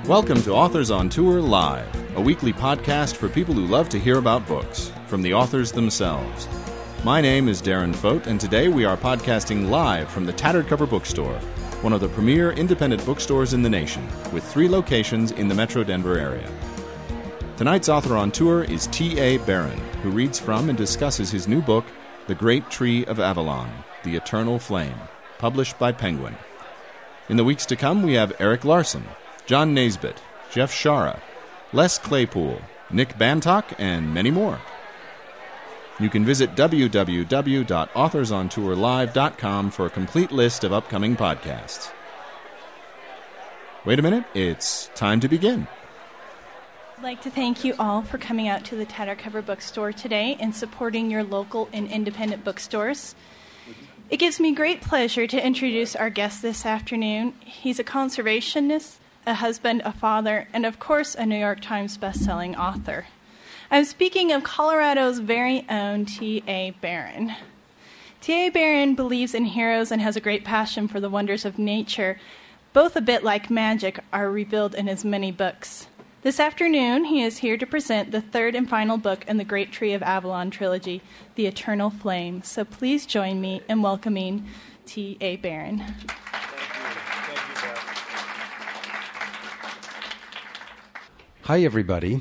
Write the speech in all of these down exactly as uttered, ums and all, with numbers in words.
Welcome to Authors on Tour Live, a weekly podcast for people who love to hear about books, from the authors themselves. My name is Darren Fote, and today we are podcasting live from the Tattered Cover Bookstore, one of the premier independent bookstores in the nation, with three locations in the Metro Denver area. Tonight's author on tour is T A Barron, who reads from and discusses his new book, The Great Tree of Avalon, The Eternal Flame, published by Penguin. In the weeks to come, we have Erik Larson, John Naisbitt, Jeff Shaara, Les Claypool, Nick Bantock, and many more. You can visit w w w dot authors on tour live dot com for a complete list of upcoming podcasts. Wait a minute, it's time to begin. I'd like to thank you all for coming out to the Tattered Cover Bookstore today and supporting your local and independent bookstores. It gives me great pleasure to introduce our guest this afternoon. He's a conservationist, a husband, a father, and of course a New York Times bestselling author. I'm speaking of Colorado's very own T A Barron. T A Barron believes in heroes and has a great passion for the wonders of nature. Both, a bit like magic, are revealed in his many books. This afternoon, he is here to present the third and final book in the Great Tree of Avalon trilogy, The Eternal Flame. So please join me in welcoming T A Barron. Hi, everybody.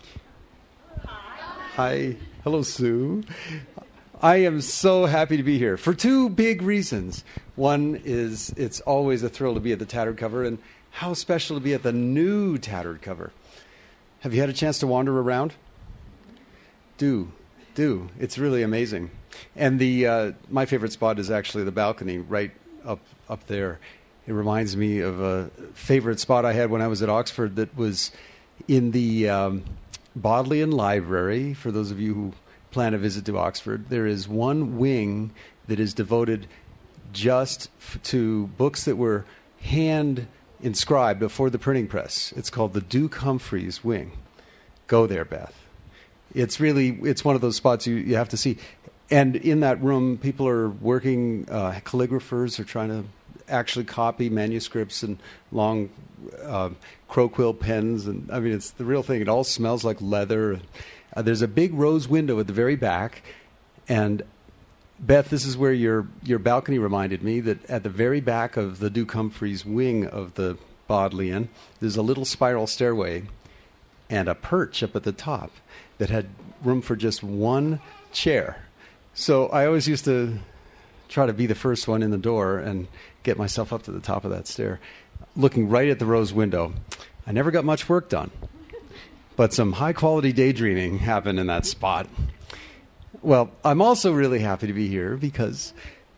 Hi. Hello, Sue. I am so happy to be here for two big reasons. One is it's always a thrill to be at the Tattered Cover, and how special to be at the new Tattered Cover. Have you had a chance to wander around? Do. Do. It's really amazing. And the uh, my favorite spot is actually the balcony right up up there. It reminds me of a favorite spot I had when I was at Oxford that was in the um, Bodleian Library. For those of you who plan a visit to Oxford, there is one wing that is devoted just f- to books that were hand inscribed before the printing press. It's called the Duke Humphreys Wing. Go there, Beth. It's really, it's one of those spots you, you have to see. And in that room, people are working, uh, calligraphers are trying to actually copy manuscripts and long uh, crow quill pens. And I mean, it's the real thing. It all smells like leather. Uh, there's a big rose window at the very back. And Beth, this is where your your balcony reminded me that at the very back of the Duke Humphreys wing of the Bodleian, there's a little spiral stairway and a perch up at the top that had room for just one chair. So I always used to try to be the first one in the door and get myself up to the top of that stair, looking right at the rose window. I never got much work done, but some high-quality daydreaming happened in that spot. Well, I'm also really happy to be here because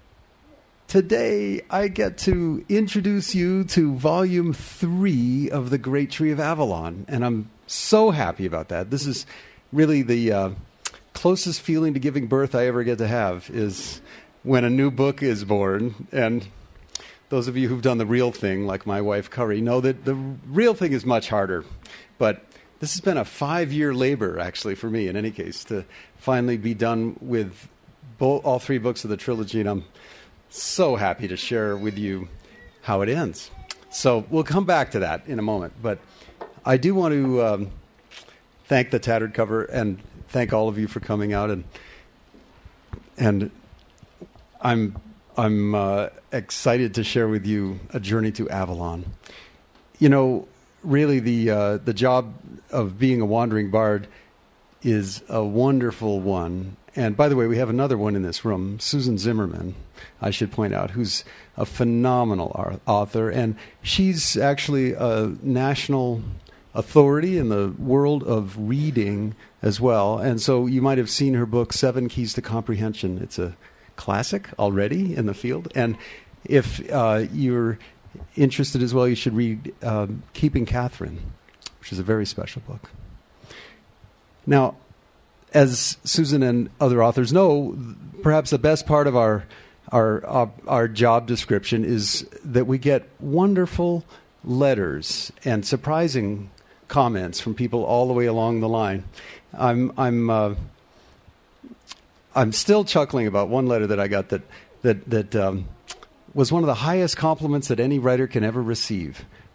today I get to introduce you to Volume three of The Great Tree of Avalon, and I'm so happy about that. This is really the uh, closest feeling to giving birth I ever get to have, is when a new book is born. And those of you who've done the real thing, like my wife Curry, know that the real thing is much harder. But this has been a five-year labor, actually, for me, in any case, to finally be done with bo- all three books of the trilogy, and I'm so happy to share with you how it ends. So we'll come back to that in a moment, but I do want to um, thank the Tattered Cover and thank all of you for coming out, and and I'm I'm uh, excited to share with you A Journey to Avalon. You know, really the uh, the job of being a wandering bard is a wonderful one. And by the way, we have another one in this room, Susan Zimmerman, I should point out, who's a phenomenal author. And she's actually a national authority in the world of reading as well. And so you might have seen her book, Seven Keys to Comprehension. It's a classic already in the field. And if uh, you're interested as well, you should read um, Keeping Catherine, which is a very special book. Now, as Susan and other authors know, perhaps the best part of our our our, our job description is that we get wonderful letters and surprising comments from people all the way along the line. I'm I'm uh, I'm still chuckling about one letter that I got that that that um, was one of the highest compliments that any writer can ever receive.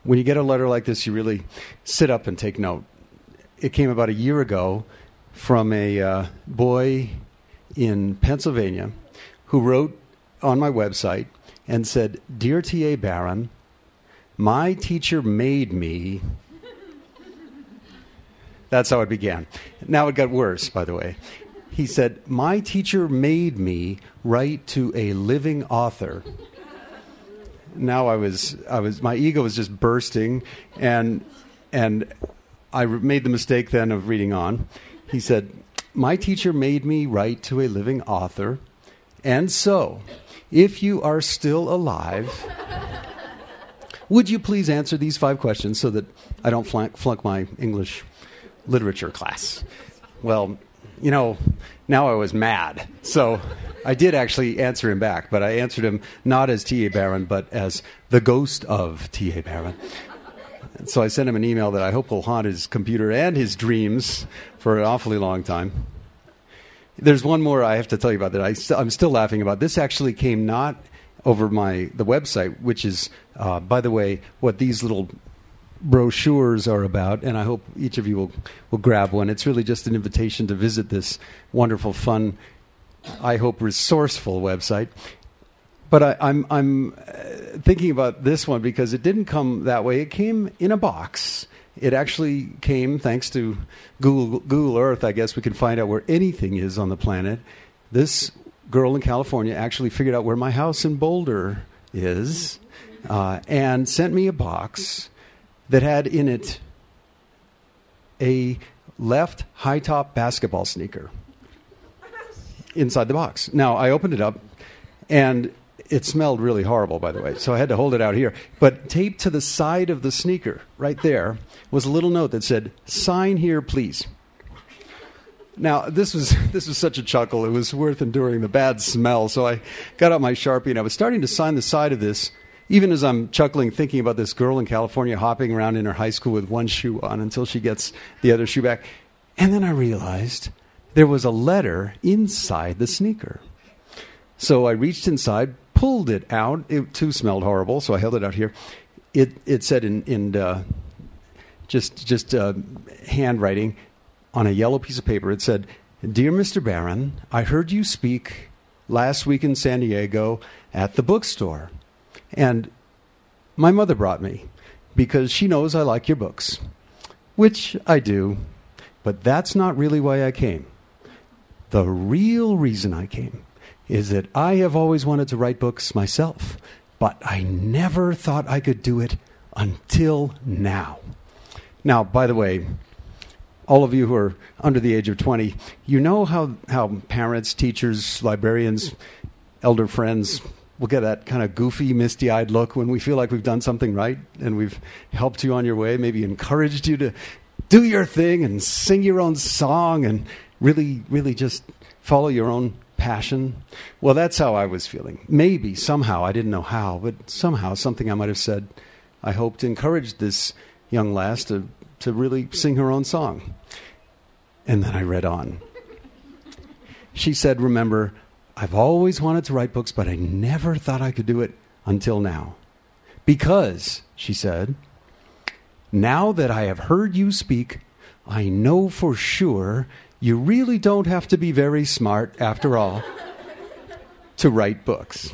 when you get a letter like this, you really sit up and take note. It came about a year ago from a uh, boy in Pennsylvania who wrote on my website and said, "Dear T A. Barron, my teacher made me..." That's how it began. Now it got worse, by the way. He said, "My teacher made me write to a living author." Now I was, I was, my ego was just bursting, and and I made the mistake then of reading on. He said, "My teacher made me write to a living author, and so, if you are still alive, would you please answer these five questions so that I don't flunk, flunk my English literature class?" Well, you know, now I was mad. So I did actually answer him back, but I answered him not as T A. Barron, but as the ghost of T A. Barron. And so I sent him an email that I hope will haunt his computer and his dreams for an awfully long time. There's one more I have to tell you about that I st- I'm still laughing about. This actually came not over my the website, which is, uh, by the way, what these little brochures are about, and I hope each of you will, will grab one. It's really just an invitation to visit this wonderful, fun, I hope resourceful website. But I, I'm I'm uh, thinking about this one because it didn't come that way. It came in a box. It actually came thanks to Google Google Earth. I guess we can find out where anything is on the planet. This girl in California actually figured out where my house in Boulder is, uh, and sent me a box that had in it a left high-top basketball sneaker inside the box. Now, I opened it up, and it smelled really horrible, by the way, so I had to hold it out here. But taped to the side of the sneaker, right there, was a little note that said, "Sign here, please." Now, this was this was such a chuckle. It was worth enduring the bad smell, so I got out my Sharpie, and I was starting to sign the side of this, even as I'm chuckling, thinking about this girl in California hopping around in her high school with one shoe on until she gets the other shoe back. And then I realized there was a letter inside the sneaker. So I reached inside, pulled it out. It too smelled horrible, so I held it out here. It it said in, in uh, just, just uh, handwriting on a yellow piece of paper, it said, "Dear Mister Barron, I heard you speak last week in San Diego at the bookstore. And my mother brought me because she knows I like your books," which I do, but that's not really why I came. The real reason I came is that I have always wanted to write books myself, but I never thought I could do it until now. Now, by the way, all of you who are under the age of twenty, you know how, how parents, teachers, librarians, elder friends we'll get that kind of goofy, misty-eyed look when we feel like we've done something right and we've helped you on your way, maybe encouraged you to do your thing and sing your own song and really, really just follow your own passion. Well, that's how I was feeling. Maybe, somehow, I didn't know how, but somehow something I might have said, I hoped, encouraged this young lass to, to really sing her own song. And then I read on. She said, "Remember, I've always wanted to write books, but I never thought I could do it until now. Because," she said, "now that I have heard you speak, I know for sure you really don't have to be very smart, after all, to write books."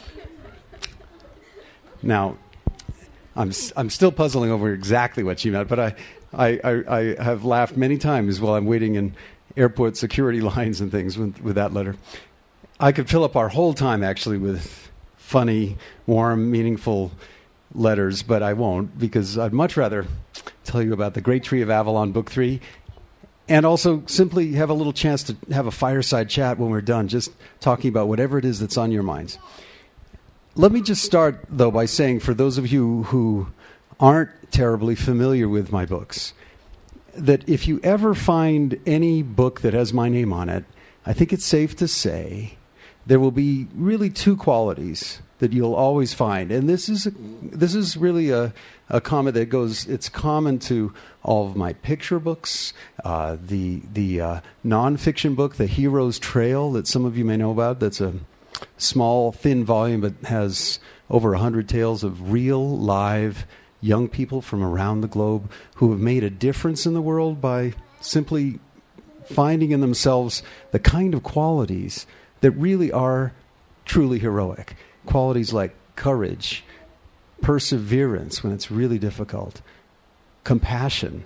Now, I'm I'm still puzzling over exactly what she meant, but I, I, I, I have laughed many times while I'm waiting in airport security lines and things with, with that letter. I could fill up our whole time, actually, with funny, warm, meaningful letters, but I won't, because I'd much rather tell you about The Great Tree of Avalon, Book Three, and also simply have a little chance to have a fireside chat when we're done, just talking about whatever it is that's on your minds. Let me just start, though, by saying, for those of you who aren't terribly familiar with my books, that if you ever find any book that has my name on it, I think it's safe to say there will be really two qualities that you'll always find. And this is a, this is really a, a comment that goes, it's common to all of my picture books, uh, the the uh, nonfiction book, The Hero's Trail, that some of you may know about. That's a small, thin volume, but has over one hundred tales of real, live young people from around the globe who have made a difference in the world by simply finding in themselves the kind of qualities that really are truly heroic. Qualities like courage, perseverance when it's really difficult, compassion,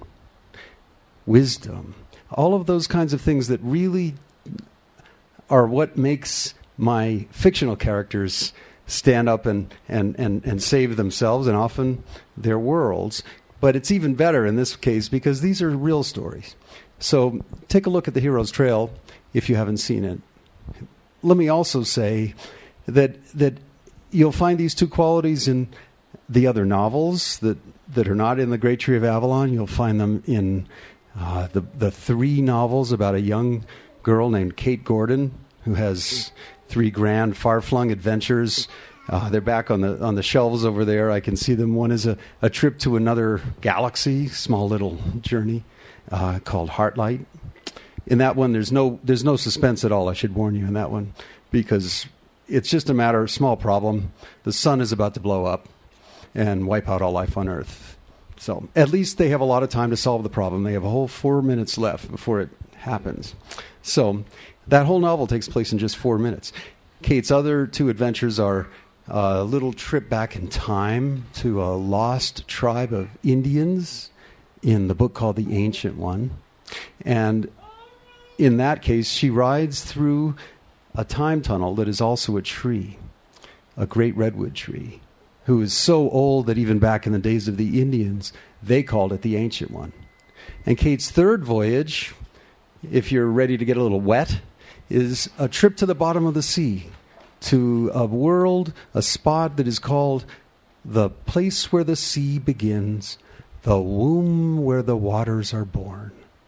wisdom, all of those kinds of things that really are what makes my fictional characters stand up and, and, and, and save themselves and often their worlds. But it's even better in this case because these are real stories. So take a look at The Hero's Trail if you haven't seen it. Let me also say that that you'll find these two qualities in the other novels that, that are not in The Great Tree of Avalon. You'll find them in uh, the, the three novels about a young girl named Kate Gordon who has three grand far-flung adventures. Uh, they're back on the on the shelves over there. I can see them. One is a, a trip to another galaxy, small little journey uh, called Heartlight. In that one, there's no there's no suspense at all, I should warn you, in that one, because it's just a matter of small problem. The sun is about to blow up and wipe out all life on Earth. So at least they have a lot of time to solve the problem. They have a whole four minutes left before it happens. So that whole novel takes place in just four minutes. Kate's other two adventures are a little trip back in time to a lost tribe of Indians in the book called The Ancient One. And in that case, she rides through a time tunnel that is also a tree, a great redwood tree, who is so old that even back in the days of the Indians, they called it the Ancient One. And Kate's third voyage, if you're ready to get a little wet, is a trip to the bottom of the sea, to a world, a spot that is called the place where the sea begins, the womb where the waters are born.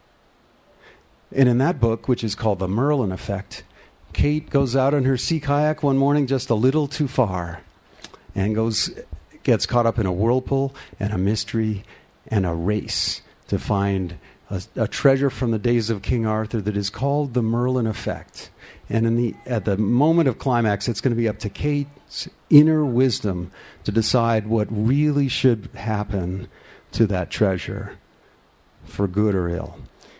And in that book, which is called The Merlin Effect, Kate goes out in her sea kayak one morning just a little too far and goes gets caught up in a whirlpool and a mystery and a race to find a, a treasure from the days of King Arthur that is called the Merlin Effect. And in the at the moment of climax, it's going to be up to Kate's inner wisdom to decide what really should happen to that treasure, for good or ill.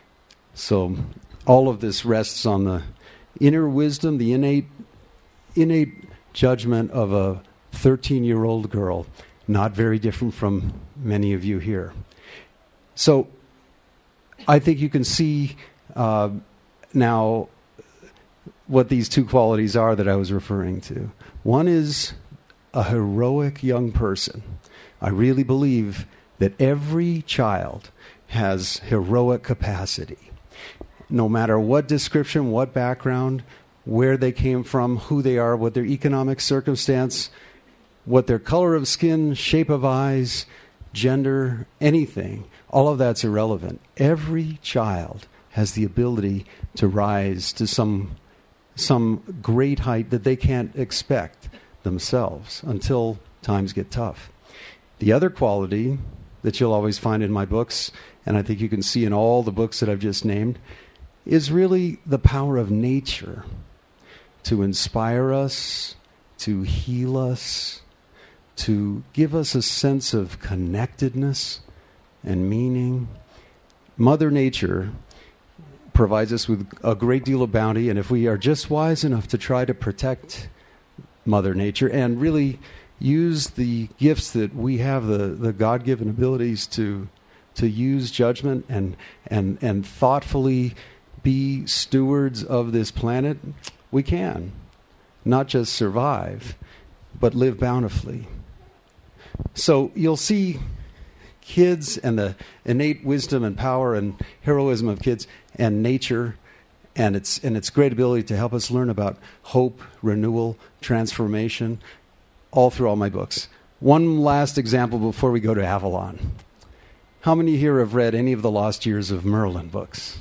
So all of this rests on the inner wisdom, the innate innate judgment of a thirteen-year-old girl, not very different from many of you here. So I think you can see uh, now what these two qualities are that I was referring to. One is a heroic young person. I really believe that every child has heroic capacity. No matter what description, what background, where they came from, who they are, what their economic circumstance, what their color of skin, shape of eyes, gender, anything, all of that's irrelevant. Every child has the ability to rise to some some great height that they can't expect themselves until times get tough. The other quality that you'll always find in my books, and I think you can see in all the books that I've just named, is really the power of nature to inspire us, to heal us, to give us a sense of connectedness and meaning. Mother Nature provides us with a great deal of bounty, and if we are just wise enough to try to protect Mother Nature and really use the gifts that we have, the, the God-given abilities to to use judgment and and and thoughtfully be stewards of this planet, we can not just survive, but live bountifully. So you'll see kids and the innate wisdom and power and heroism of kids and nature and its and its great ability to help us learn about hope, renewal, transformation, all through all my books. One last example before we go to Avalon. How many here have read any of the Lost Years of Merlin books?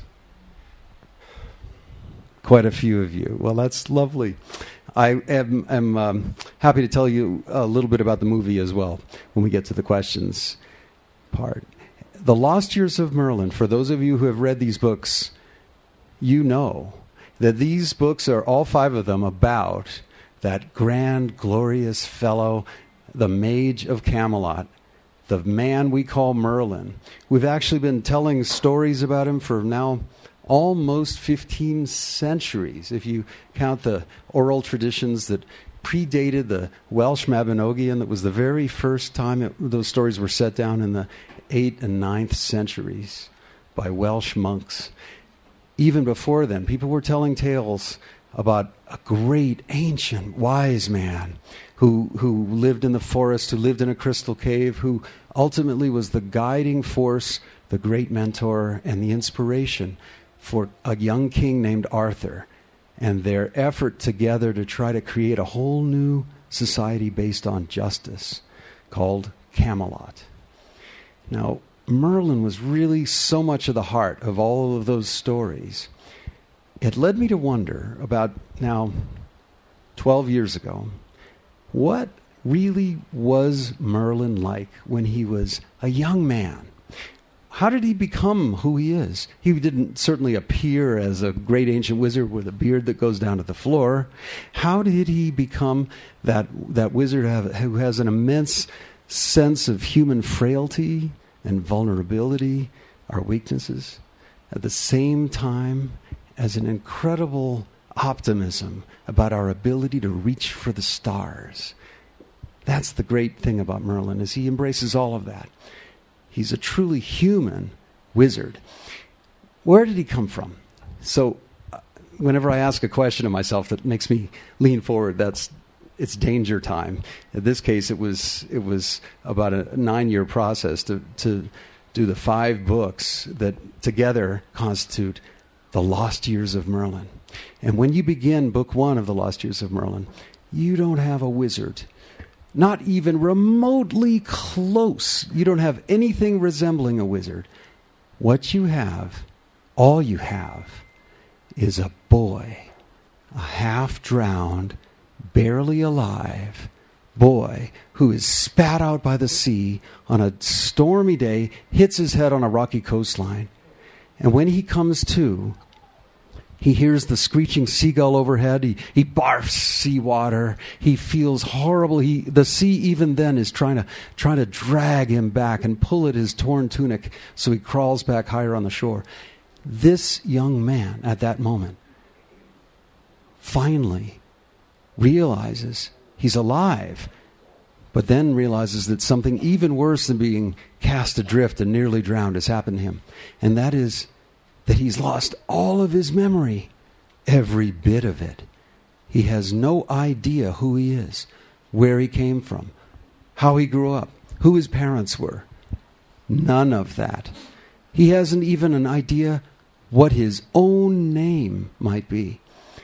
Quite a few of you. Well, that's lovely. I am, am um, happy to tell you a little bit about the movie as well when we get to the questions part. The Lost Years of Merlin, for those of you who have read these books, you know that these books are, all five of them, about that grand, glorious fellow, the Mage of Camelot, the man we call Merlin. We've actually been telling stories about him for now almost fifteen centuries, if you count the oral traditions that predated the Welsh Mabinogion. That was the very first time it, those stories were set down in the eighth and ninth centuries by Welsh monks. Even before then, people were telling tales about a great, ancient, wise man who who lived in the forest, who lived in a crystal cave, who ultimately was the guiding force, the great mentor, and the inspiration for a young king named Arthur, and their effort together to try to create a whole new society based on justice called Camelot. Now, Merlin was really so much of the heart of all of those stories. It led me to wonder about now twelve years ago, what really was Merlin like when he was a young man? How did he become who he is? He didn't certainly appear as a great ancient wizard with a beard that goes down to the floor. How did he become that that wizard who has an immense sense of human frailty and vulnerability, our weaknesses, at the same time as an incredible optimism about our ability to reach for the stars? That's the great thing about Merlin, is he embraces all of that. He's a truly human wizard. Where did he come from? So uh, whenever I ask a question of myself that makes me lean forward, that's it's danger time. In this case, it was it was about a nine-year process to, to do the five books that together constitute the Lost Years of Merlin. And when you begin book one of the Lost Years of Merlin, you don't have a wizard. Not even remotely close. You don't have anything resembling a wizard. What you have, all you have, is a boy, a half-drowned, barely alive boy who is spat out by the sea on a stormy day, hits his head on a rocky coastline. And when he comes to, he hears the screeching seagull overhead. He, he barfs seawater. He feels horrible. He, the sea even then is trying to, trying to drag him back and pull at his torn tunic, so he crawls back higher on the shore. This young man at that moment finally realizes he's alive, but then realizes that something even worse than being cast adrift and nearly drowned has happened to him. And that is that he's lost all of his memory, every bit of it. He has no idea who he is, where he came from, how he grew up, who his parents were. None of that. He hasn't even an idea what his own name might be.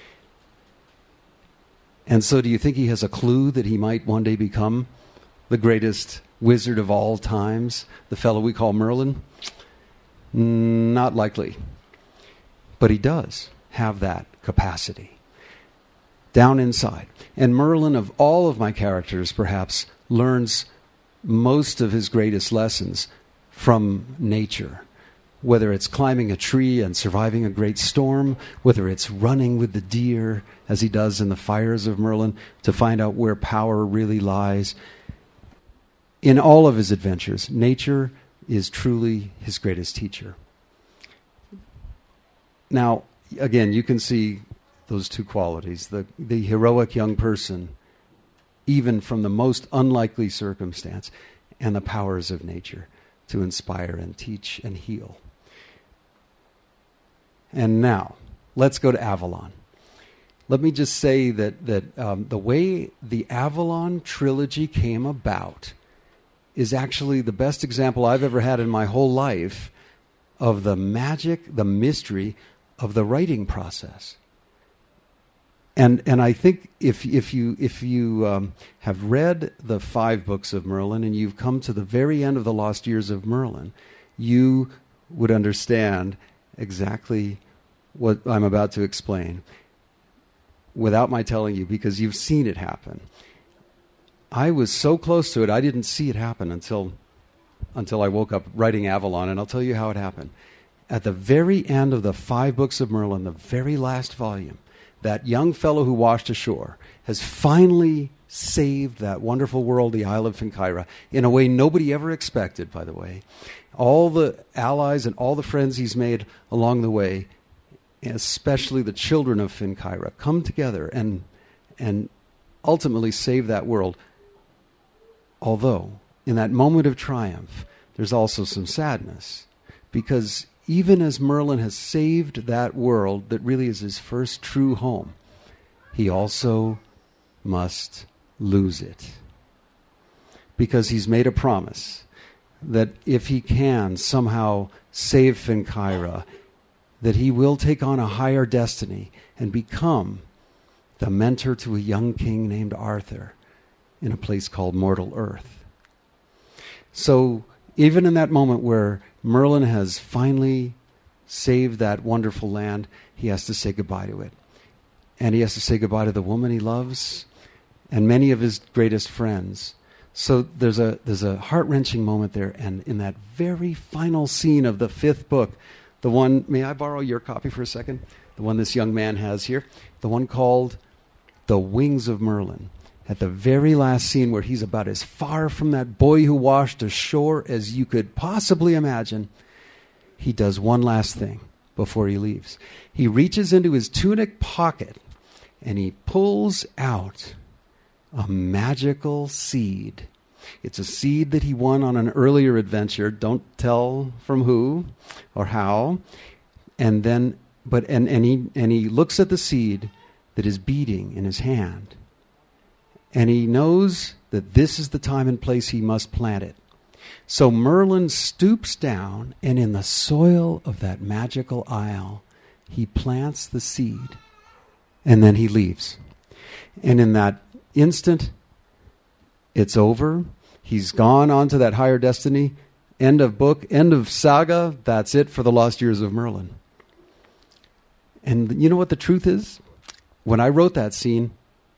And so do you think he has a clue that he might one day become the greatest wizard of all times, the fellow we call Merlin? Not likely. But he does have that capacity down inside. And Merlin, of all of my characters, perhaps learns most of his greatest lessons from nature. Whether it's climbing a tree and surviving a great storm, whether it's running with the deer, as he does in the Fires of Merlin, to find out where power really lies. In all of his adventures, nature is truly his greatest teacher. Now, again, you can see those two qualities. The, the heroic young person, even from the most unlikely circumstance, and the powers of nature to inspire and teach and heal. And now, let's go to Avalon. Let me just say that, that um, the way the Avalon trilogy came about is actually the best example I've ever had in my whole life of the magic, the mystery of the writing process. And and I think if if you if you um, have read the five books of Merlin and you've come to the very end of the Lost Years of Merlin, you would understand exactly what I'm about to explain without my telling you, because you've seen it happen. I was so close to it, I didn't see it happen until until I woke up writing Avalon, and I'll tell you how it happened. At the very end of the five books of Merlin, the very last volume, that young fellow who washed ashore has finally saved that wonderful world, the Isle of Finkyra, in a way nobody ever expected, by the way. All the allies and all the friends he's made along the way, especially the children of Finkyra, come together and and ultimately save that world. Although, in that moment of triumph, there's also some sadness, because even as Merlin has saved that world that really is his first true home, he also must lose it. Because he's made a promise that if he can somehow save Finkyra, that he will take on a higher destiny and become the mentor to a young king named Arthur in a place called Mortal Earth. So even in that moment where Merlin has finally saved that wonderful land, he has to say goodbye to it. And he has to say goodbye to the woman he loves and many of his greatest friends. So there's a there's a heart-wrenching moment there. And in that very final scene of the fifth book, the one, may I borrow your copy for a second? The one this young man has here. The one called The Wings of Merlin. At the very last scene where he's about as far from that boy who washed ashore as you could possibly imagine, he does one last thing before he leaves. He reaches into his tunic pocket and he pulls out a magical seed. It's a seed that he won on an earlier adventure. Don't tell from who or how. And then, but and, and he and he looks at the seed that is beating in his hand. And he knows that this is the time and place he must plant it. So Merlin stoops down, and in the soil of that magical isle, he plants the seed, and then he leaves. And in that instant, it's over. He's gone on to that higher destiny. End of book, end of saga. That's it for the lost years of Merlin. And you know what the truth is? When I wrote that scene,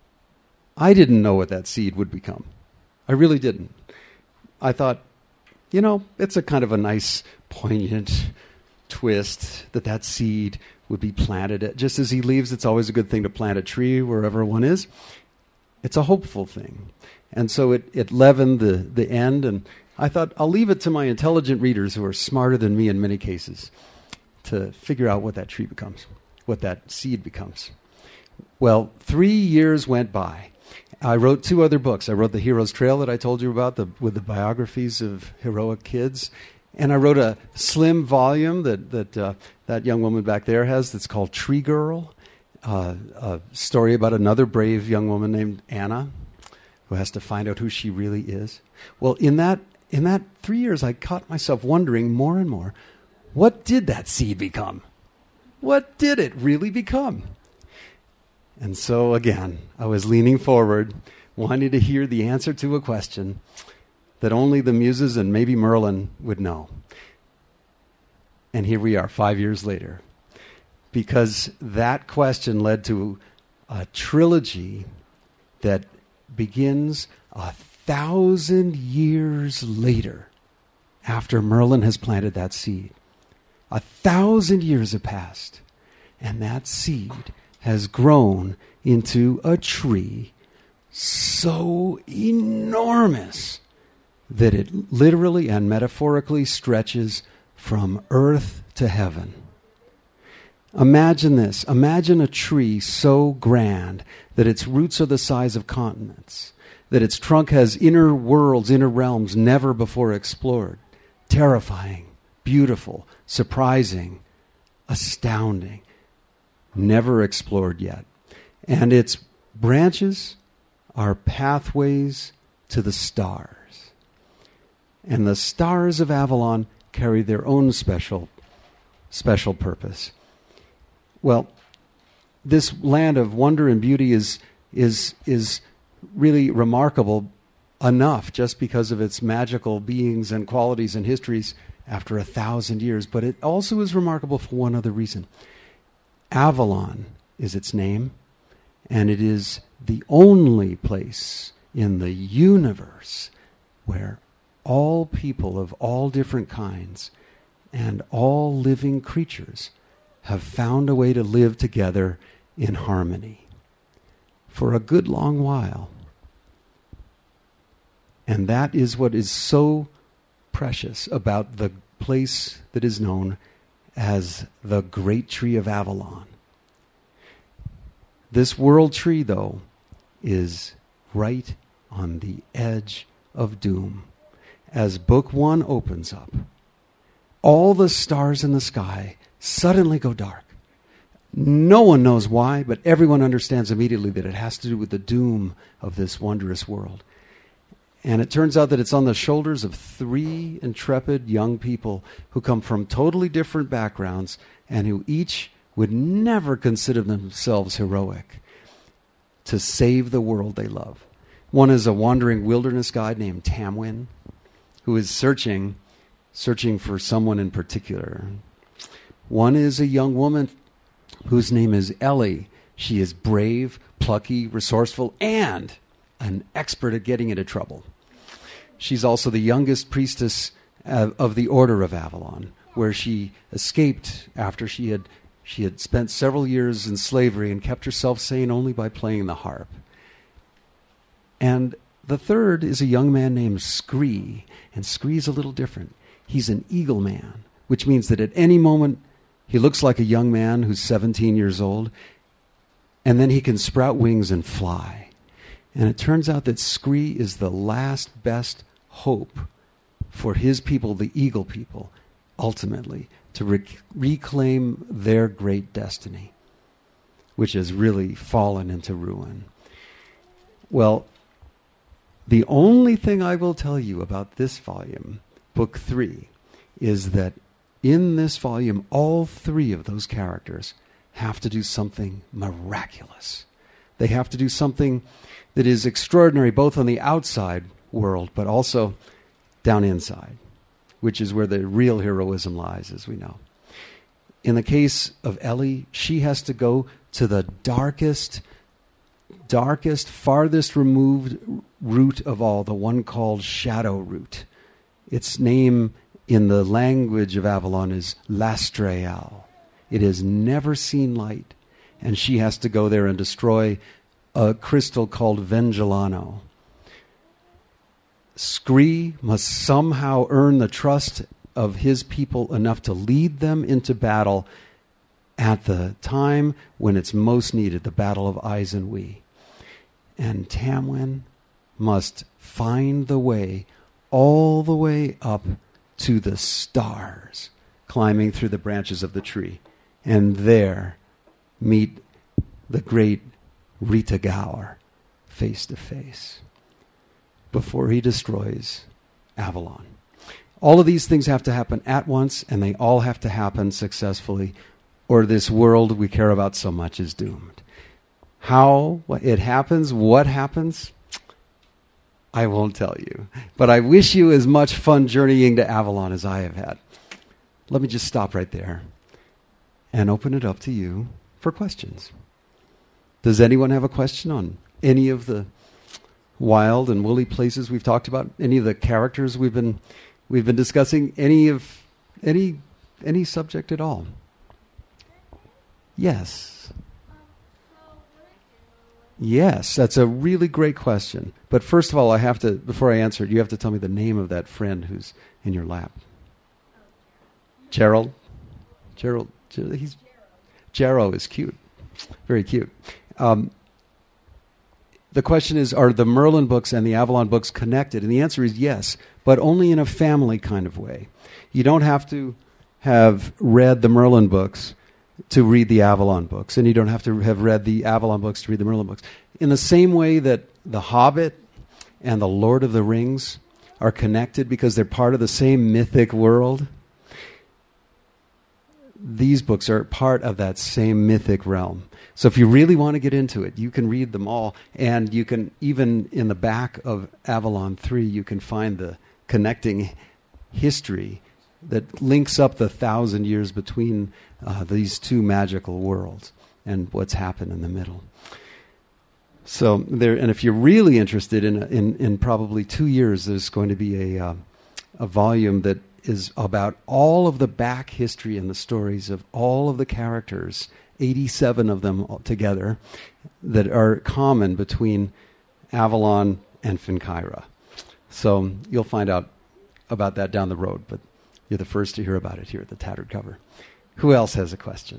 I didn't know what that seed would become. I really didn't. I thought, you know, it's a kind of a nice, poignant twist that that seed would be planted. Just as he leaves, it's always a good thing to plant a tree wherever one is. It's a hopeful thing. And so it, it leavened the, the end, and I thought, I'll leave it to my intelligent readers who are smarter than me in many cases to figure out what that tree becomes, what that seed becomes. Well, three years went by. I wrote two other books. I wrote The Hero's Trail that I told you about, the, with the biographies of heroic kids. And I wrote a slim volume that that, uh, that young woman back there has that's called Tree Girl, uh, a story about another brave young woman named Anna who has to find out who she really is. Well, in that in that three years, I caught myself wondering more and more, what did that seed become? What did it really become? And so, again, I was leaning forward, wanting to hear the answer to a question that only the muses and maybe Merlin would know. And here we are, five years later. Because that question led to a trilogy that begins a thousand years later after Merlin has planted that seed. A thousand years have passed, and that seed has grown into a tree so enormous that it literally and metaphorically stretches from earth to heaven. Imagine this. Imagine a tree so grand that its roots are the size of continents, that its trunk has inner worlds, inner realms never before explored. Terrifying, beautiful, surprising, astounding. Never explored yet. And its branches are pathways to the stars. And the stars of Avalon carry their own special, special purpose. Well, this land of wonder and beauty is is is really remarkable enough just because of its magical beings and qualities and histories after a thousand years. But it also is remarkable for one other reason. Avalon is its name, and it is the only place in the universe where all people of all different kinds and all living creatures have found a way to live together in harmony for a good long while. And that is what is so precious about the place that is known as the Great Tree of Avalon. This world tree, though, is right on the edge of doom. As book one opens up, all the stars in the sky suddenly go dark. No one knows why, but everyone understands immediately that it has to do with the doom of this wondrous world. And it turns out that it's on the shoulders of three intrepid young people who come from totally different backgrounds and who each would never consider themselves heroic to save the world they love. One is a wandering wilderness guide named Tamwin, who is searching, searching for someone in particular. One is a young woman whose name is Ellie. She is brave, plucky, resourceful, and an expert at getting into trouble. She's also the youngest priestess of, of the Order of Avalon, where she escaped after she had she had spent several years in slavery and kept herself sane only by playing the harp. And the third is a young man named Scree, and Scree's a little different. He's an eagle man, which means that at any moment he looks like a young man who's seventeen years old, and then he can sprout wings and fly. And it turns out that Scree is the last best hope for his people, the eagle people, ultimately, to rec- reclaim their great destiny, which has really fallen into ruin. Well, the only thing I will tell you about this volume, book three, is that in this volume, all three of those characters have to do something miraculous. They have to do something that is extraordinary both on the outside world, but also down inside, which is where the real heroism lies, as we know. In the case of Ellie, she has to go to the darkest, darkest, farthest removed root of all, the one called Shadow Root. Its name in the language of Avalon is Lastrael. It has never seen light, and she has to go there and destroy a crystal called Vengilano. Scree must somehow earn the trust of his people enough to lead them into battle at the time when it's most needed, the Battle of Eisenwee. And Tamwin must find the way all the way up to the stars, climbing through the branches of the tree, and there meet the great Rita Gower face to face before he destroys Avalon. All of these things have to happen at once, and they all have to happen successfully, or this world we care about so much is doomed. How it happens, what happens, I won't tell you. But I wish you as much fun journeying to Avalon as I have had. Let me just stop right there and open it up to you for questions. Does anyone have a question on any of the wild and woolly places we've talked about? Any of the characters we've been we've been discussing? Any of any any subject at all? Yes. Yes, that's a really great question. But first of all, I have to, before I answer it, you have to tell me the name of that friend who's in your lap. Gerald? Gerald. Gerald he's Jero is cute. Very cute. Um, the question is, are the Merlin books and the Avalon books connected? And the answer is yes, but only in a family kind of way. You don't have to have read the Merlin books to read the Avalon books, and you don't have to have read the Avalon books to read the Merlin books. In the same way that The Hobbit and The Lord of the Rings are connected because they're part of the same mythic world, these books are part of that same mythic realm. So if you really want to get into it, you can read them all, and you can, even in the back of Avalon three, you can find the connecting history that links up the thousand years between uh, these two magical worlds and what's happened in the middle. So there, and if you're really interested in in, in probably two years, there's going to be a uh, a volume that is about all of the back history and the stories of all of the characters, eighty-seven of them together, that are common between Avalon and Finkyra. So you'll find out about that down the road, but you're the first to hear about it here at the Tattered Cover. Who else has a question?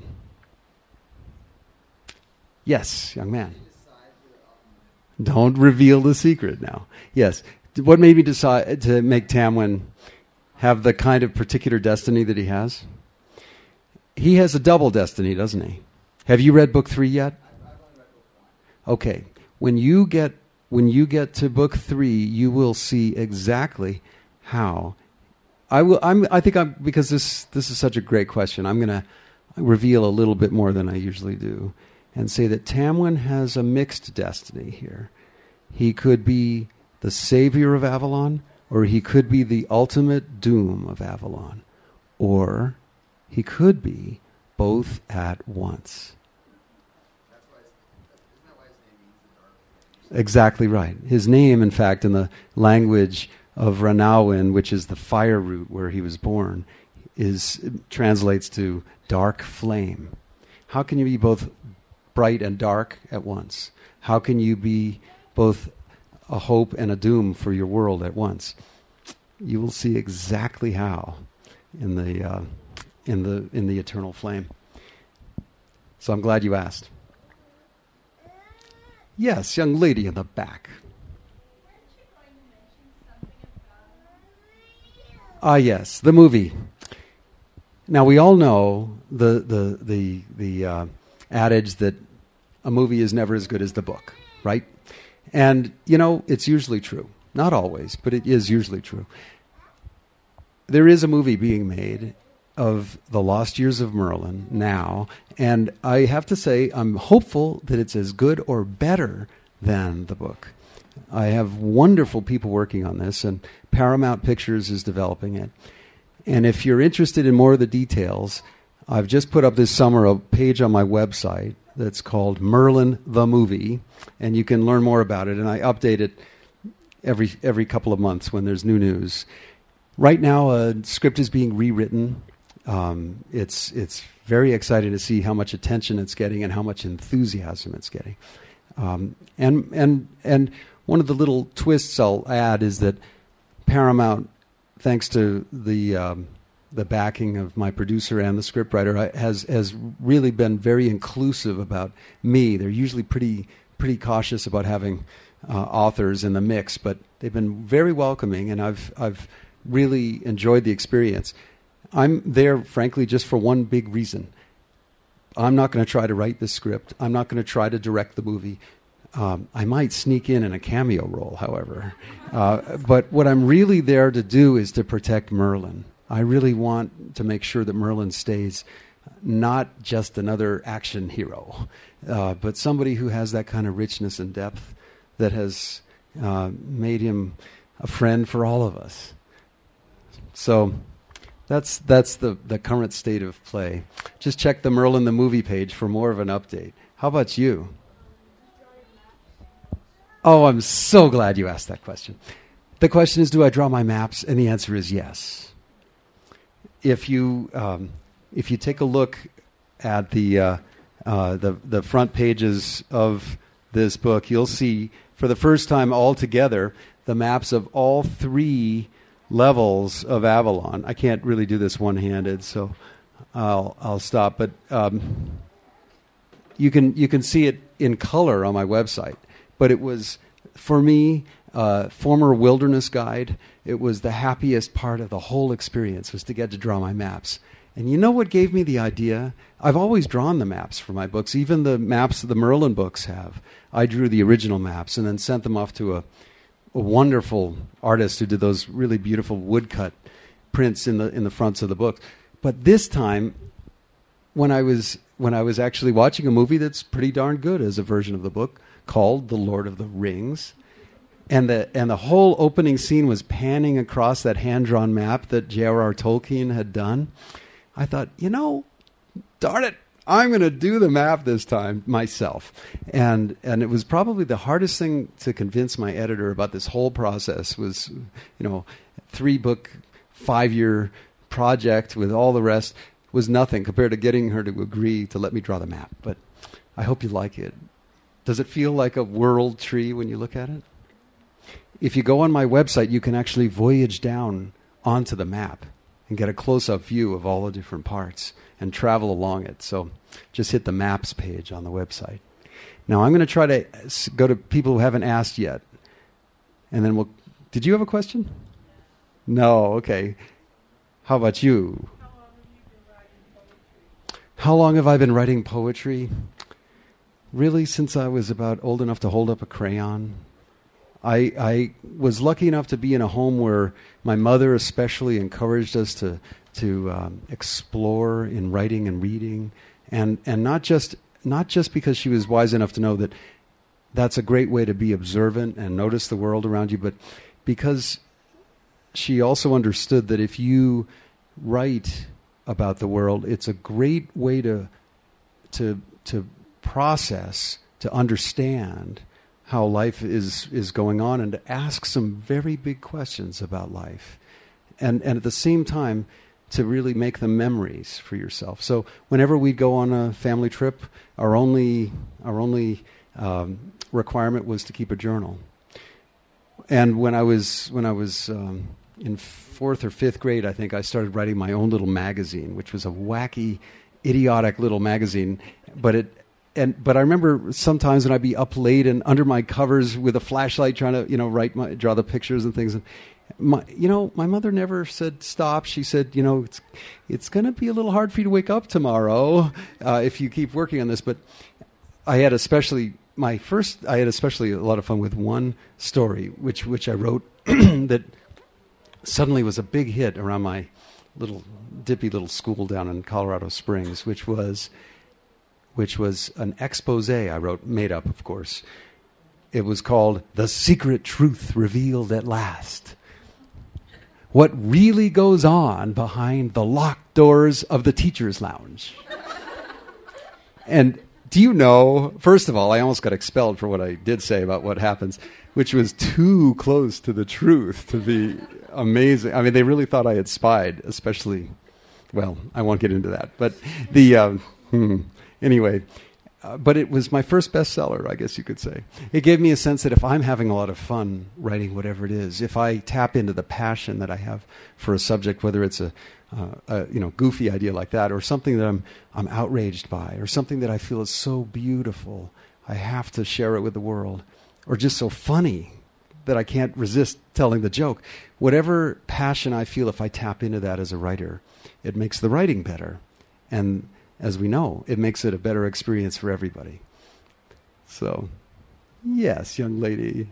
Yes, young man. Don't reveal the secret now. Yes. What made me decide to make Tamwen have the kind of particular destiny that he has? He has a double destiny, doesn't he? Have you read book three yet? Okay. When you get when you get to book three, you will see exactly how. I will. I'm. I think I'm because this this is such a great question. I'm going to reveal a little bit more than I usually do, and say that Tamwen has a mixed destiny here. He could be the savior of Avalon, or he could be the ultimate doom of Avalon, or he could be both at once. Exactly right. His name, in fact, in the language of Ranawin, which is the fire root where he was born, is translates to dark flame. How can you be both bright and dark at once? How can you be both a hope and a doom for your world at once? You will see exactly how in the uh, in the in the eternal flame. So I'm glad you asked. Yes, young lady in the back. Ah, yes, the movie. Now we all know the the the the uh, adage that a movie is never as good as the book, right? And you know it's usually true, not always, but it is usually true. There is a movie being made of The Lost Years of Merlin now, and I have to say I'm hopeful that it's as good or better than the book. I have wonderful people working on this, and Paramount Pictures is developing it. And if you're interested in more of the details, I've just put up this summer a page on my website that's called Merlin the Movie, and you can learn more about it, and I update it every every couple of months when there's new news. Right now, a script is being rewritten. Um, it's it's very exciting to see how much attention it's getting and how much enthusiasm it's getting. Um, and and and one of the little twists I'll add is that Paramount, thanks to the um, the backing of my producer and the scriptwriter, has has really been very inclusive about me. They're usually pretty pretty cautious about having uh, authors in the mix, but they've been very welcoming, and I've I've really enjoyed the experience. I'm there, frankly, just for one big reason. I'm not going to try to write the script. I'm not going to try to direct the movie. Um, I might sneak in in a cameo role, however. Uh, but what I'm really there to do is to protect Merlin. I really want to make sure that Merlin stays not just another action hero, uh, but somebody who has that kind of richness and depth that has uh, made him a friend for all of us. So that's that's the, the current state of play. Just check the Merlin the Movie page for more of an update. How about you? Oh, I'm so glad you asked that question. The question is, do I draw my maps? And the answer is yes. If you um, if you take a look at the uh, uh, the the front pages of this book, you'll see for the first time all together the maps of all three levels of Avalon. I can't really do this one-handed, so I'll I'll stop. But um, you can you can see it in color on my website. But it was, for me, uh, former wilderness guide, it was the happiest part of the whole experience was to get to draw my maps. And you know what gave me the idea? I've always drawn the maps for my books, even the maps that the Merlin books have. I drew the original maps and then sent them off to a, a wonderful artist who did those really beautiful woodcut prints in the in the fronts of the books. But this time, when I was when I was actually watching a movie that's pretty darn good as a version of the book, called The Lord of the Rings, and the and the whole opening scene was panning across that hand-drawn map that J R R Tolkien had done, I thought, you know, darn it, I'm going to do the map this time myself. And and it was probably the hardest thing to convince my editor about this whole process was, you know, three-book, five-year project with all the rest was nothing compared to getting her to agree to let me draw the map. But I hope you like it. Does it feel like a world tree when you look at it? if you go on my website, you can actually voyage down onto the map and get a close-up view of all the different parts and travel along it. So just hit the maps page on the website. Now I'm going to try to s- go to people who haven't asked yet. And then we'll... Did you have a question? No, okay. How about you? How long have I been writing poetry? Really, since I was about old enough to hold up a crayon. I, I was lucky enough to be in a home where my mother especially encouraged us to to um, explore in writing and reading, and and not just not just because she was wise enough to know that that's a great way to be observant and notice the world around you, but because she also understood that if you write about the world, it's a great way to to to process, to understand how life is is going on, and to ask some very big questions about life, and and at the same time to really make them memories for yourself. So whenever we go on a family trip, our only our only um, requirement was to keep a journal. And when I was when I was um, in fourth or fifth grade, I think I started writing my own little magazine, which was a wacky, idiotic little magazine. But it and but I remember sometimes when I'd be up late and under my covers with a flashlight trying to you know write my draw the pictures and things. And my you know my mother never said stop. She said you know it's it's going to be a little hard for you to wake up tomorrow uh, if you keep working on this. But I had especially. My first, I had especially a lot of fun with one story, which which I wrote that suddenly was a big hit around my little dippy little school down in Colorado Springs, which was which was an expose I wrote, made up, of course. It was called "The Secret Truth Revealed at Last." What really goes on behind the locked doors of the teacher's lounge? And do you know, first of all, I almost got expelled for what I did say about what happens, which was too close to the truth to be amazing. I mean, they really thought I had spied, especially, well, I won't get into that. But the, um, hmm, anyway, uh, but it was my first bestseller, I guess you could say. It gave me a sense that if I'm having a lot of fun writing whatever it is, if I tap into the passion that I have for a subject, whether it's a Uh, a you know goofy idea like that, or something that I'm I'm outraged by, or something that I feel is so beautiful, I have to share it with the world, or just so funny that I can't resist telling the joke. Whatever passion I feel, if I tap into that as a writer, it makes the writing better, and as we know, it makes it a better experience for everybody. So, yes, young lady,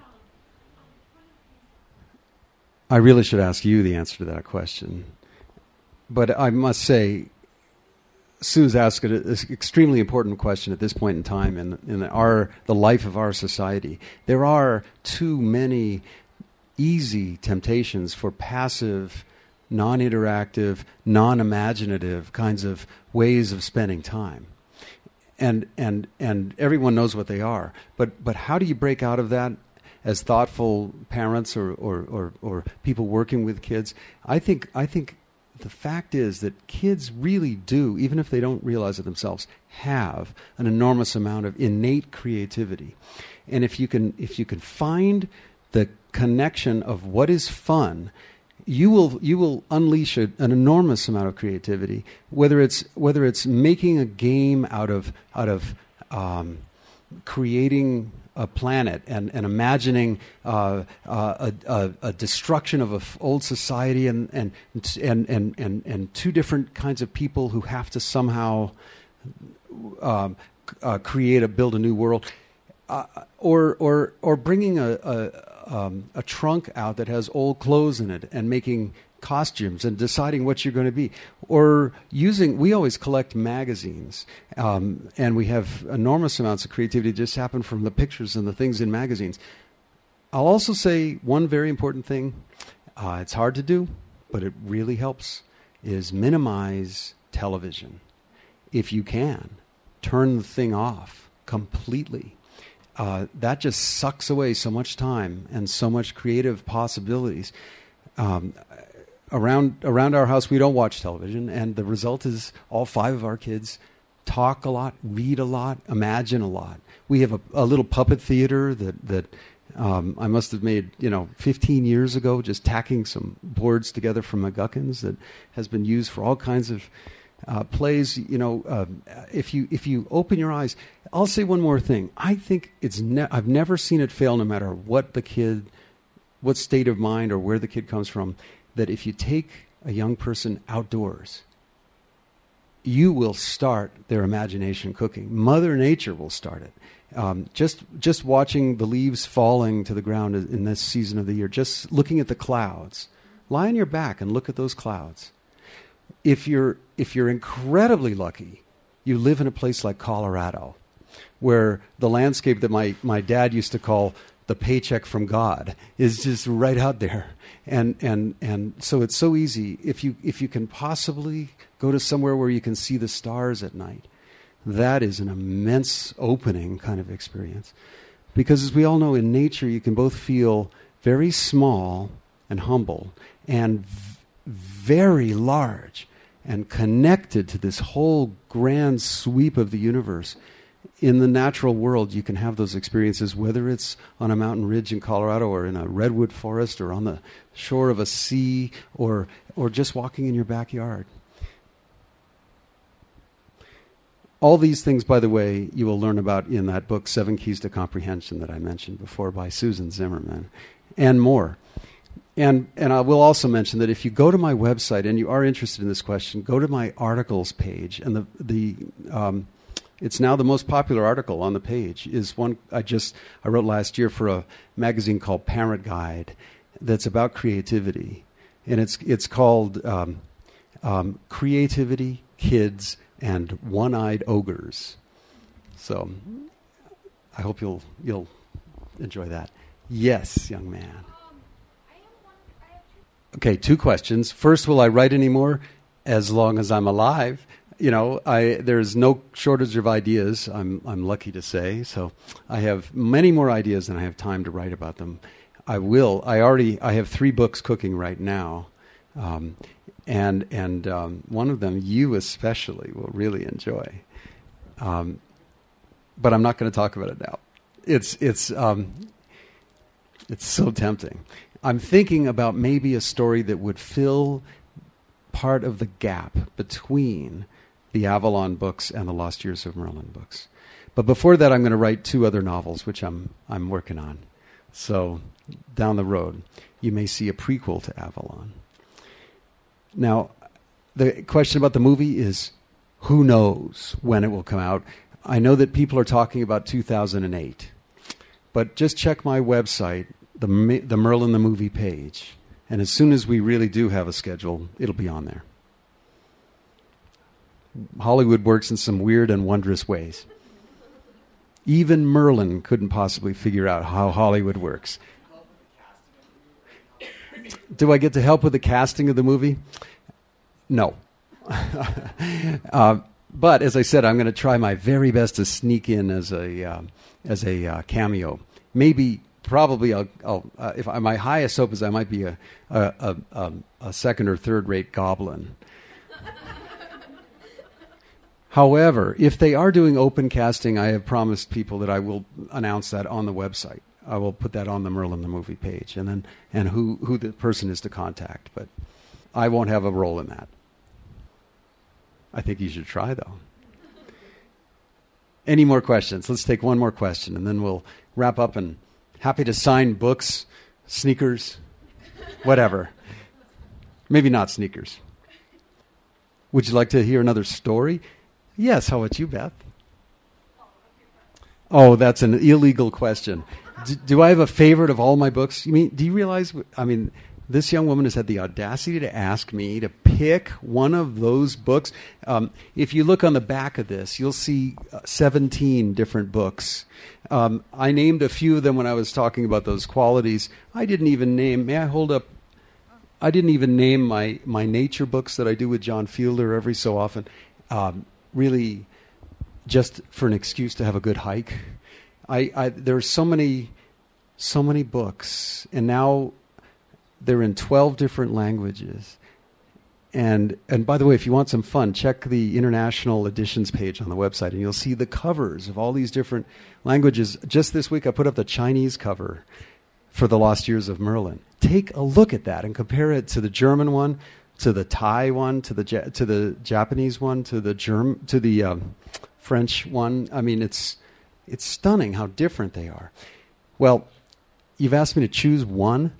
I really should ask you the answer to that question. But I must say, Sue's asked an extremely important question at this point in time in, in our the life of our society. There are too many easy temptations for passive, non-interactive, non-imaginative kinds of ways of spending time. And and and everyone knows what they are. But but how do you break out of that as thoughtful parents or or, or, or people working with kids? I think I think the fact is that kids really do, even if they don't realize it themselves, have an enormous amount of innate creativity. And if you can if you can find the connection of what is fun, you will you will unleash a, an enormous amount of creativity. Whether it's whether it's making a game out of out of um, creating a planet and, and imagining uh, uh, a, a, a destruction of an f- old society and and, and and and and two different kinds of people who have to somehow um, uh, create a build a new world, uh, or or or bringing a a, um, a trunk out that has old clothes in it and making costumes and deciding what you're going to be, or using, we always collect magazines, um, and we have enormous amounts of creativity just happen from the pictures and the things in magazines. I'll also say one very important thing, uh, it's hard to do, but it really helps, is minimize television. If you can, turn the thing off completely. Uh, that just sucks away so much time and so much creative possibilities. Um, Around around our house, we don't watch television, and the result is all five of our kids talk a lot, read a lot, imagine a lot. We have a, a little puppet theater that that Um, I must have made, you know, fifteen years ago, just tacking some boards together from McGuckins that has been used for all kinds of uh, plays. You know, uh, if you if you open your eyes, I'll say one more thing. I think it's ne- I've never seen it fail, no matter what the kid, what state of mind or where the kid comes from, that if you take a young person outdoors, you will start their imagination cooking. Mother Nature will start it. Um, just just watching the leaves falling to the ground in this season of the year, just looking at the clouds. Lie on your back and look at those clouds. If you're if you're incredibly lucky, you live in a place like Colorado, where the landscape that my, my dad used to call the paycheck from God is just right out there. And and and so it's so easy. If you if you can possibly go to somewhere where you can see the stars at night, that is an immense opening kind of experience. Because as we all know, in nature, you can both feel very small and humble and v- very large and connected to this whole grand sweep of the universe. In the natural world, you can have those experiences, whether it's on a mountain ridge in Colorado or in a redwood forest or on the shore of a sea or or just walking in your backyard. All these things, by the way, you will learn about in that book, Seven Keys to Comprehension, that I mentioned before by Susan Zimmerman, and more. And and I will also mention that if you go to my website and you are interested in this question, go to my articles page. And the the um, it's now the most popular article on the page is one I just I wrote last year for a magazine called Parent Guide that's about creativity, and it's it's called um, um, Creativity, Kids, and One-Eyed Ogres. So I hope you'll you'll enjoy that. Yes, young man. Um, I have one, I have two. Okay, two questions. First, will I write any more? As long as I'm alive. You know, I there's no shortage of ideas, I'm I'm lucky to say. So I have many more ideas than I have time to write about them. I will. I already I have three books cooking right now. Um, And and um, one of them you especially will really enjoy, um, but I'm not going to talk about it now. It's it's um, it's so tempting. I'm thinking about maybe a story that would fill part of the gap between the Avalon books and the Lost Years of Merlin books. But before that, I'm going to write two other novels, which I'm I'm working on. So down the road, you may see a prequel to Avalon. Now, the question about the movie is, who knows when it will come out? I know that people are talking about two thousand eight, but just check my website, the the Merlin the Movie page, and as soon as we really do have a schedule, it'll be on there. Hollywood works in some weird and wondrous ways. Even Merlin couldn't possibly figure out how Hollywood works. Do I get to help with the casting of the movie? No. uh, but as I said, I'm going to try my very best to sneak in as a uh, as a uh, cameo. Maybe, probably, I'll, I'll, uh, if I, my highest hope is I might be a a, a, a, a second or third rate goblin. However, if they are doing open casting, I have promised people that I will announce that on the website. I will put that on the Merlin the Movie page, and then and who, who the person is to contact. But I won't have a role in that. I think you should try, though. Any more questions? Let's take one more question, and then we'll wrap up. And happy to sign books, sneakers, whatever. Maybe not sneakers. Would you like to hear another story? Yes. How about you, Beth? Oh, that's an illegal question. Do, do I have a favorite of all my books? You mean? Do you realize? I mean, this young woman has had the audacity to ask me to pick one of those books. Um, if you look on the back of this, you'll see seventeen different books. Um, I named a few of them when I was talking about those qualities. I didn't even name. May I hold up? I didn't even name my my nature books that I do with John Fielder every so often. Um, really, just for an excuse to have a good hike. I, I there are so many, so many books, and now they're in twelve different languages, And and by the way, if you want some fun, check the international editions page on the website, and you'll see the covers of all these different languages. Just this week, I put up the Chinese cover for The Lost Years of Merlin. Take a look at that and compare it to the German one, to the Thai one, to the ja- to the Japanese one, to the Germ- to the um, French one. I mean, it's it's stunning how different they are. Well, you've asked me to choose one.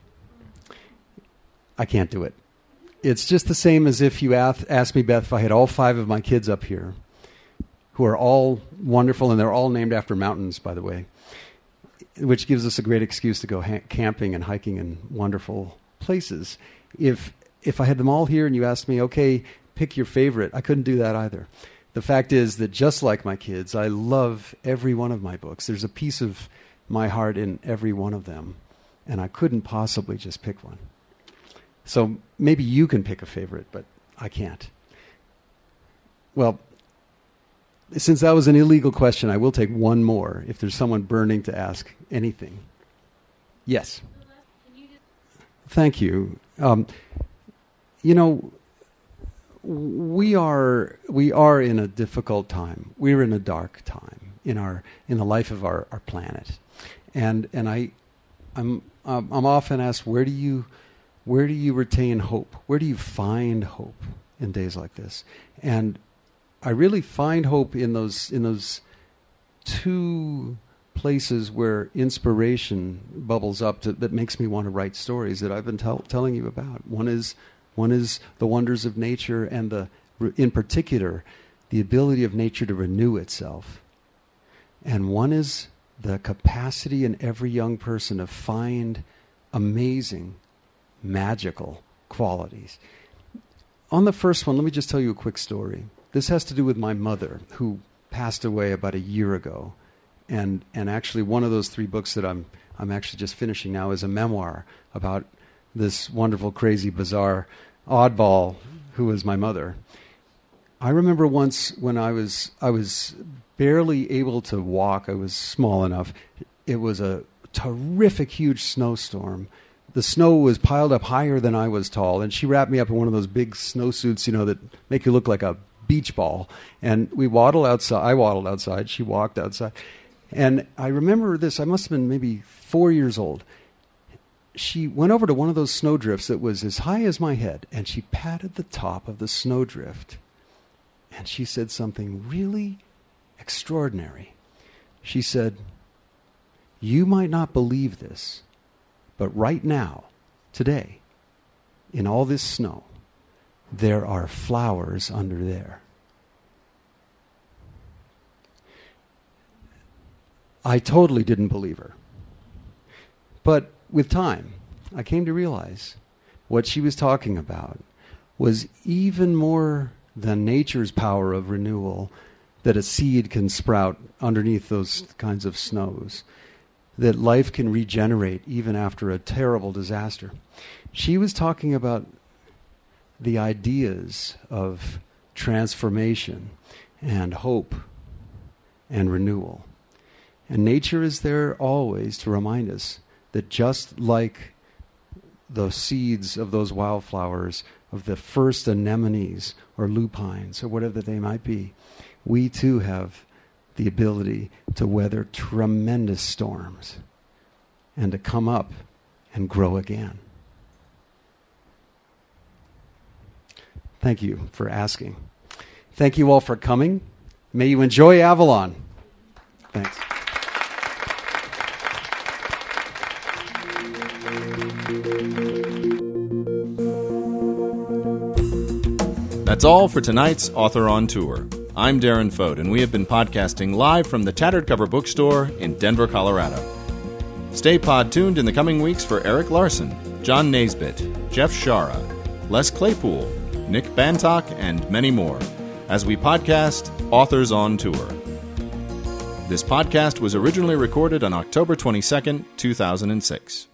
I can't do it. It's just the same as if you asked, asked me, Beth, if I had all five of my kids up here, who are all wonderful, and they're all named after mountains, by the way, which gives us a great excuse to go ha- camping and hiking in wonderful places. If if I had them all here and you asked me, okay, pick your favorite, I couldn't do that either. The fact is that just like my kids, I love every one of my books. There's a piece of my heart in every one of them, and I couldn't possibly just pick one. So maybe you can pick a favorite, but I can't. Well, since that was an illegal question, I will take one more if there's someone burning to ask anything. Yes. Thank you. Um, you know, we are we are in a difficult time. We're in a dark time in our in the life of our, our planet, and and I, I'm I'm often asked, where do you Where do you retain hope? Where do you find hope in days like this? And I really find hope in those in those two places where inspiration bubbles up to, that makes me want to write stories that I've been tell, telling you about. One is one is the wonders of nature, and the in particular the ability of nature to renew itself. And one is the capacity in every young person to find amazing, magical qualities. On the first one, let me just tell you a quick story. This has to do with my mother, who passed away about a year ago. And and actually one of those three books that I'm I'm actually just finishing now is a memoir about this wonderful, crazy, bizarre oddball who was my mother. I remember once when I was I was barely able to walk. I was small enough. It was a terrific, huge snowstorm. The snow was piled up higher than I was tall, and she wrapped me up in one of those big snowsuits, you know, that make you look like a beach ball. And we waddled outside. I waddled outside. She walked outside. And I remember this. I must have been maybe four years old. She went over to one of those snowdrifts that was as high as my head, and she patted the top of the snowdrift. And she said something really extraordinary. She said, "You might not believe this, but right now, today, in all this snow, there are flowers under there." I totally didn't believe her. But with time, I came to realize what she was talking about was even more than nature's power of renewal, that a seed can sprout underneath those kinds of snows, that life can regenerate even after a terrible disaster. She was talking about the ideas of transformation and hope and renewal. And nature is there always to remind us that just like the seeds of those wildflowers, of the first anemones or lupines or whatever they might be, we too have the ability to weather tremendous storms and to come up and grow again. Thank you for asking. Thank you all for coming. May you enjoy Avalon. Thanks. That's all for tonight's Author on Tour. I'm Darren Fote, and we have been podcasting live from the Tattered Cover Bookstore in Denver, Colorado. Stay pod-tuned in the coming weeks for Eric Larson, John Naisbitt, Jeff Shara, Les Claypool, Nick Bantock, and many more, as we podcast Authors on Tour. This podcast was originally recorded on October twenty-second, two thousand six.